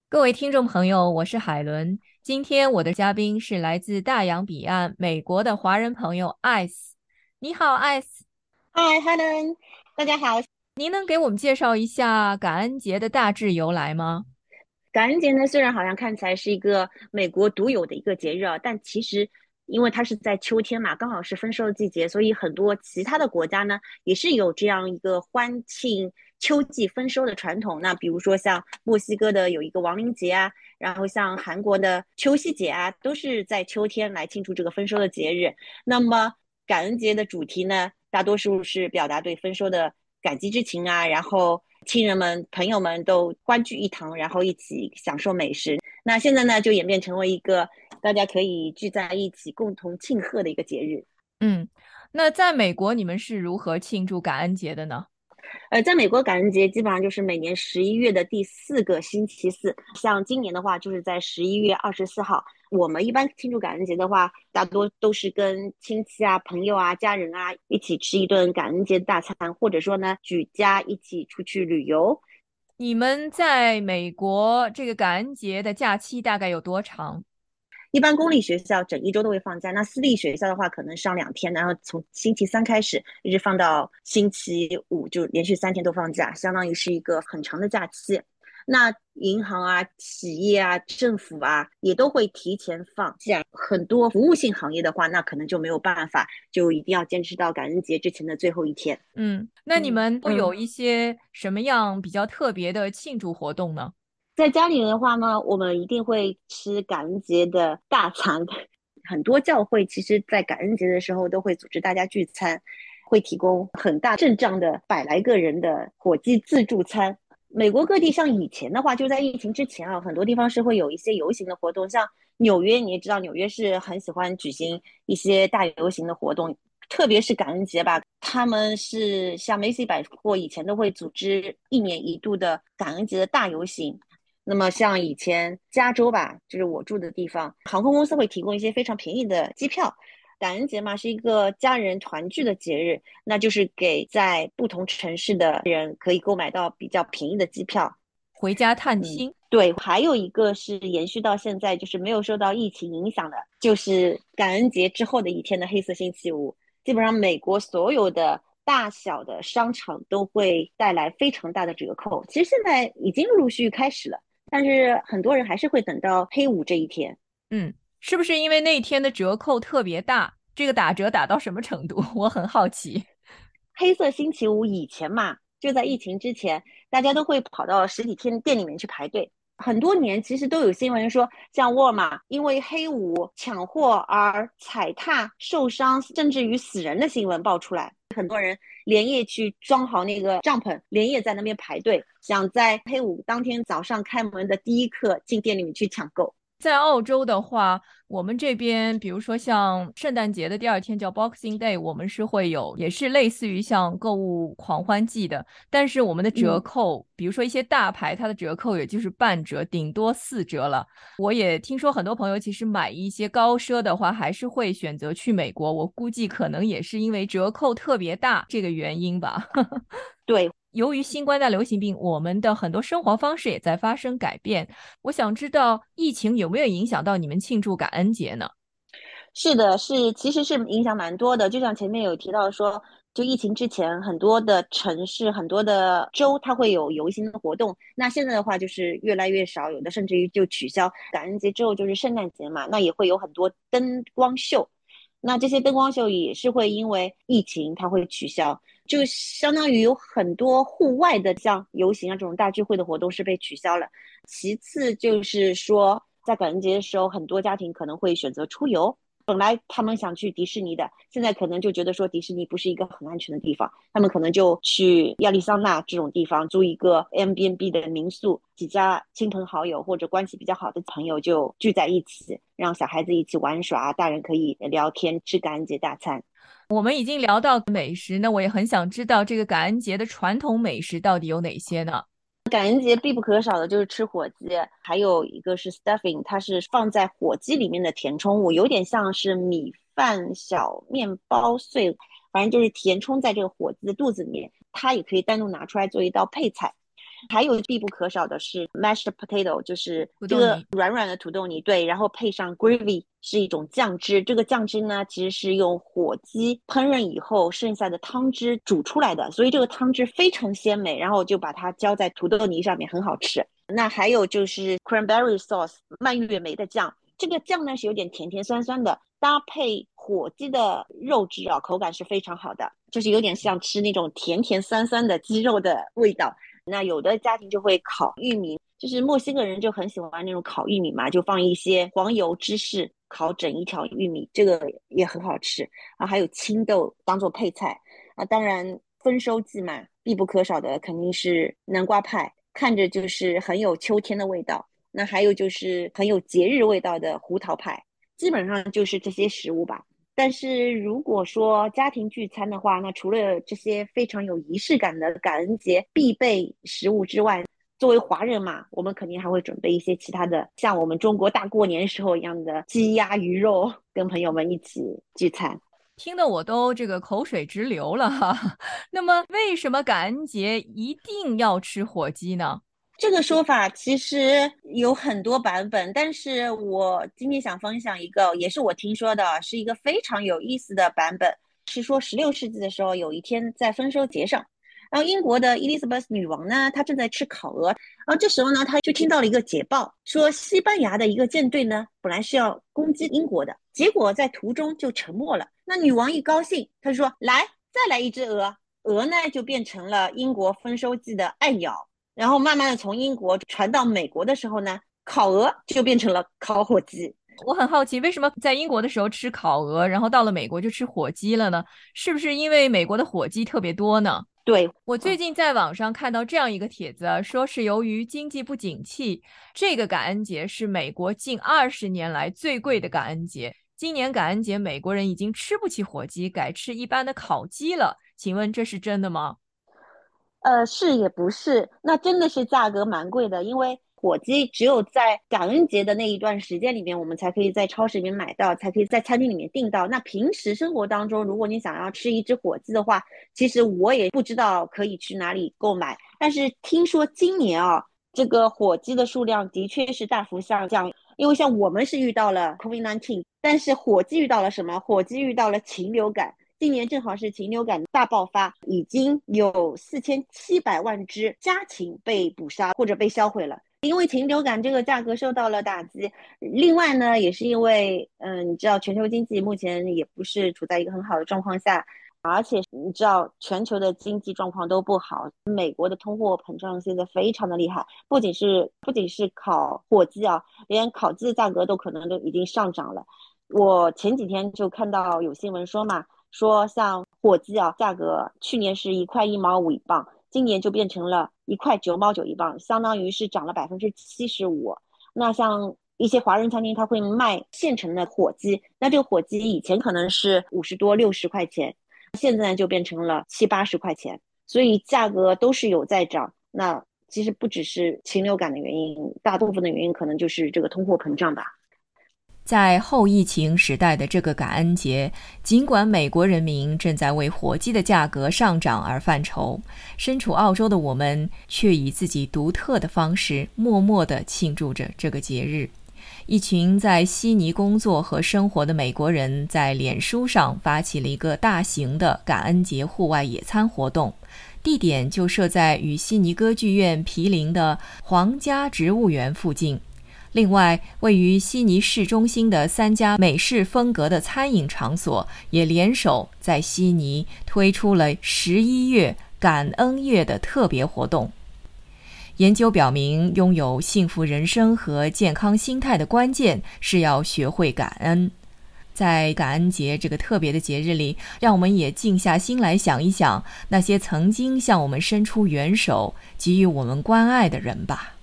各位听众朋友，我是海伦。今天我的嘉宾是来自大洋彼岸美国的华人朋友艾斯。你好，艾斯， 嗨，Helen，大家好。 您能给我们介绍一下感恩节的大致由来吗？ 感恩节呢，虽然好像看起来是一个美国独有的一个节日啊，但其实因为它是在秋天嘛，刚好是丰收的季节，所以很多其他的国家呢也是有这样一个欢庆秋季丰收的传统。那比如说像墨西哥的有一个亡灵节啊，然后像韩国的秋夕节啊，都是在秋天来庆祝这个丰收的节日。那么感恩节的主题呢，大多数是表达对丰收的感激之情啊，然后亲人们、朋友们都欢聚一堂，然后一起享受美食。那现在呢，就演变成为一个大家可以聚在一起共同庆贺的一个节日。 嗯，那在美国你们是如何庆祝感恩节的呢？ 在美国感恩节基本上就是每年11月的第4个星期四，像今年的话就是在11月24号。我们一般庆祝感恩节的话，大多都是跟亲戚啊、朋友啊、家人啊一起吃一顿感恩节大餐，或者说呢举家一起出去旅游。 你们在美国这个感恩节的假期大概有多长？ 一般公立学校整一周都会放假，那私立学校的话可能上2天，然后从星期三开始一直放到星期五，就连续3天都放假，相当于是一个很长的假期。那银行啊、企业啊、政府啊也都会提前放假。很多服务性行业的话，那可能就没有办法，就一定要坚持到感恩节之前的最后一天。 那你们会有嗯， 一些什么样比较特别的庆祝活动呢？ 在家里的话呢，我们一定会吃感恩节的大餐。很多教会其实，在感恩节的时候都会组织大家聚餐，会提供很大阵仗的100来个人的火鸡自助餐。美国各地像以前的话，就在疫情之前啊，很多地方是会有一些游行的活动，像纽约，你也知道，纽约是很喜欢举行一些大游行的活动，特别是感恩节吧，他们是像梅西百货以前都会组织1年1度的感恩节的大游行。那么像以前加州吧，就是我住的地方，航空公司会提供一些非常便宜的机票。感恩节嘛，是一个家人团聚的节日，那就是给在不同城市的人可以购买到比较便宜的机票。 回家探亲？ 对，还有一个是延续到现在，就是没有受到疫情影响的，就是感恩节之后的一天的黑色星期五。基本上美国所有的大小的商场都会带来非常大的折扣。其实现在已经陆续开始了，但是很多人还是会等到黑五这一天。 嗯，是不是因为那一天的折扣特别大？这个打折打到什么程度？我很好奇。 黑色星期五以前嘛，就在疫情之前，大家都会跑到实体店里面去排队。很多年其实都有新闻说，像沃尔玛因为黑五抢货而踩踏受伤，甚至于死人的新闻爆出来。很多人连夜去装好那个帐篷，连夜在那边排队，想在黑五当天早上开门的第一刻进店里面去抢购。 在澳洲的话，我们这边比如说像圣诞节的第二天叫 Boxing Day，我们是会有，也是类似于像购物狂欢季的，但是我们的折嗯， 扣，比如说一些大牌，它的折扣也就是半折，顶多4折了。我也听说很多朋友其实买一些高奢的话，还是会选择去美国，我估计可能也是因为折扣特别大这个原因吧。 对， 由于新冠大流行病，我们的很多生活方式也在发生改变。我想知道疫情有没有影响到你们庆祝感恩节呢？ 是的，其实是影响蛮多的。就像前面有提到说，就疫情之前，很多的城市、很多的州，它会有游行的活动。那现在的话，就是越来越少，有的甚至于就取消。感恩节之后就是圣诞节嘛，那也会有很多灯光秀。那这些灯光秀也是会因为疫情它会取消，就相当于有很多户外的像游行啊这种大聚会的活动是被取消了。其次就是说，在感恩节的时候，很多家庭可能会选择出游。本来他们想去迪士尼的，现在可能就觉得说迪士尼不是一个很安全的地方，他们可能就去亚利桑那这种地方租一个 Airbnb 的民宿，几家亲朋好友或者关系比较好的朋友就聚在一起，让小孩子一起玩耍，大人可以聊天，吃感恩节大餐。 我们已经聊到美食，那我也很想知道这个感恩节的传统美食到底有哪些呢？ 感恩节必不可少的就是吃火鸡，还有一个是 stuffing，它是放在火鸡里面的填充物，有点像是米饭、小面包碎，反正就是填充在这个火鸡的肚子里面。它也可以单独拿出来做一道配菜。 还有必不可少的是 mashed potato， 就是这土豆泥。 个软软的土豆泥，对，然后配上 gravy 是一种酱汁。这个酱汁呢，其实是用火鸡烹饪以后剩下的汤汁煮出来的，所以这个汤汁非常鲜美，然后就把它浇在土豆泥上面，很好吃。那还有就是 cranberry sauce 蔓越莓的酱，这个酱呢是有点甜甜酸酸的，搭配火鸡的肉质啊，口感是非常好的，就是有点像吃那种甜甜酸酸的鸡肉的味道。那有的家庭就会烤玉米，就是墨西哥人就很喜欢那种烤玉米嘛，就放一些黄油、芝士，烤整一条玉米，这个也很好吃啊。还有青豆当做配菜啊，当然丰收季嘛，必不可少的肯定是南瓜派，看着就是很有秋天的味道。那还有就是很有节日味道的胡桃派，基本上就是这些食物吧。但是如果说家庭聚餐的话，那除了这些非常有仪式感的感恩节必备食物之外，作为华人嘛，我们肯定还会准备一些其他的，像我们中国大过年时候一样的鸡鸭鱼肉，跟朋友们一起聚餐。 听得我都这个口水直流了哈。那么，为什么感恩节一定要吃火鸡呢？ 这个说法其实有很多版本，但是我今天想分享一个，也是我听说的，是一个非常有意思的版本。是说16世纪的时候，有一天在丰收节上，然后英国的伊丽莎白女王呢，她正在吃烤鹅，然后这时候呢，她就听到了一个捷报，说西班牙的一个舰队呢，本来是要攻击英国的，结果在途中就沉没了。那女王一高兴，她就说：来，再来一只鹅。鹅呢，就变成了英国丰收季的爱鸟。然后慢慢的从英国传到美国的时候呢，烤鹅就变成了烤火鸡。 我很好奇，为什么在英国的时候吃烤鹅，然后到了美国就吃火鸡了呢？是不是因为美国的火鸡特别多呢？ 对， 我最近在网上看到这样一个帖子啊，说是由于经济不景气，这个感恩节是美国近20年来最贵的感恩节。今年感恩节，美国人已经吃不起火鸡，改吃一般的烤鸡了。请问这是真的吗？ 是也不是，那真的是价格蛮贵的，因为火鸡只有在感恩节的那一段时间里面，我们才可以在超市里面买到，才可以在餐厅里面订到。那平时生活当中，如果你想要吃一只火鸡的话，其实我也不知道可以去哪里购买。但是听说今年啊，这个火鸡的数量的确是大幅下降，因为像我们是遇到了 COVID-19，但是火鸡遇到了什么？火鸡遇到了禽流感。今年正好是禽流感大爆发，已经有4700万只家禽被捕杀或者被销毁了。因为禽流感这个价格受到了打击，另外呢，也是因为，你知道全球经济目前也不是处在一个很好的状况下，而且你知道全球的经济状况都不好，美国的通货膨胀现在非常的厉害，不仅是烤火鸡啊，连烤鸡的价格都可能都已经上涨了。我前几天就看到有新闻说嘛，说像火鸡啊，价格去年是1.1毛5一磅，今年就变成了1.9毛9一磅，相当于是涨了75%。那像一些华人餐厅，他会卖现成的火鸡，那这个火鸡以前可能是50多60块钱，现在就变成了70-80块钱，所以价格都是有在涨。那其实不只是禽流感的原因，大部分的原因可能就是这个通货膨胀吧。 在后疫情时代的这个感恩节，尽管美国人民正在为火鸡的价格上涨而犯愁，身处澳洲的我们却以自己独特的方式默默地庆祝着这个节日。一群在悉尼工作和生活的美国人在脸书上发起了一个大型的感恩节户外野餐活动，地点就设在与悉尼歌剧院毗邻的皇家植物园附近。另外，位于悉尼市中心的3家美式风格的餐饮场所也联手在悉尼推出了11月感恩月的特别活动。研究表明，拥有幸福人生和健康心态的关键是要学会感恩。在感恩节这个特别的节日里，让我们也静下心来想一想那些曾经向我们伸出援手、给予我们关爱的人吧。